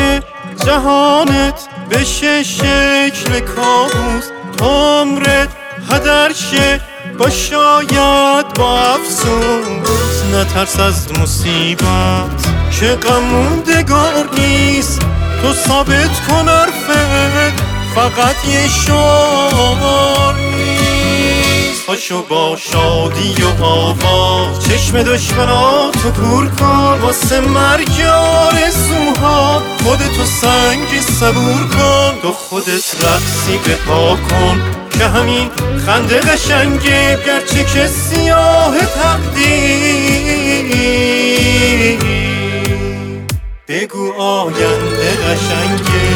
که جهانت بشه شکل کابوس، عمرت هدر شه با شاید با افسوس. نترس از مصیبت که غم موندگار نیست، تو ثابت کن حرفت فقط یه شعار نیست. پاشو با شادی و آواز چشم دشمناتو کور کن، واسه مرگ آرزوها خودتو سنگ صبور کن. تو خودت رقصی به پا کن که همین خنده قشنگه، گرچه که سیاه تقدیر بگو آینده قشنگه.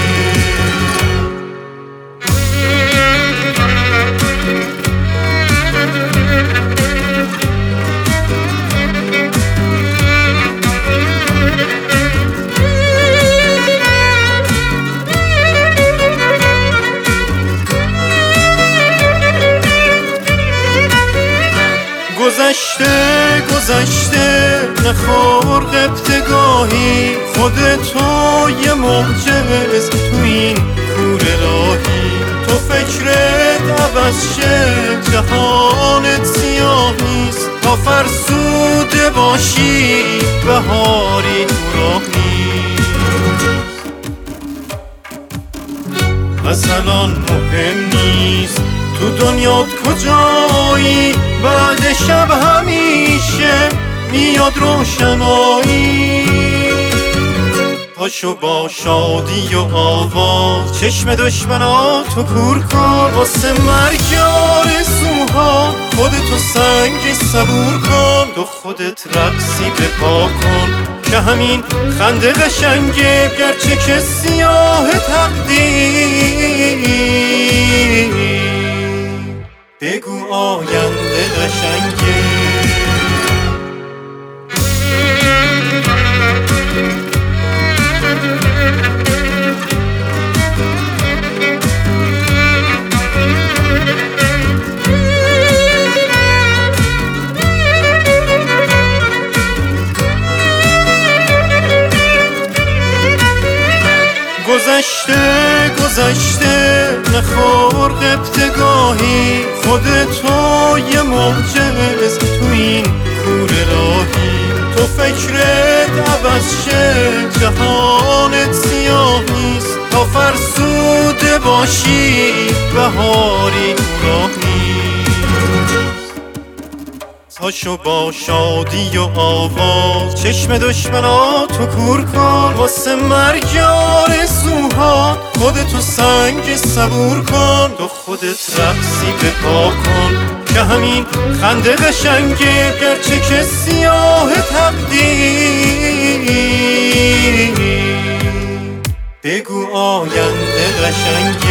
گذشته نخور قبطگاهی، خودتو یه معجز تو این کوره راهی. تو فکرت عوض شه جهانت سیاه نیست، تا فرسوده باشی بهاری تو راه نیست. مثلا مهم نیست تو دنیات کجایی، بعد شب همیشه میاد روشنایی. پاشو با شادی و آواز چشم دشمناتو کور کن، واسه مرگ آرزوها خودتو سنگ صبور کن. تو خودت رقصی به پا کن که همین خنده قشنگه، گرچه که سیاه تقدیر بگو آینده قشنگه. گذشته نخور قبطگاهی، خودتو یه معجز تو این کوره راهی. تو فکرت عوض شه جهانت سیاه نیست، تا فرسوده باشی بهاری تو راه نیست. پاشو با شادی و آواز چشم دشمناتو کور کن، واسه مرگ آرزوها خودتو سنگ صبور کن. تو خودت رقصی به پا کن که همین خنده قشنگه، گرچه که سیاه تقدیر بگو آینده قشنگه.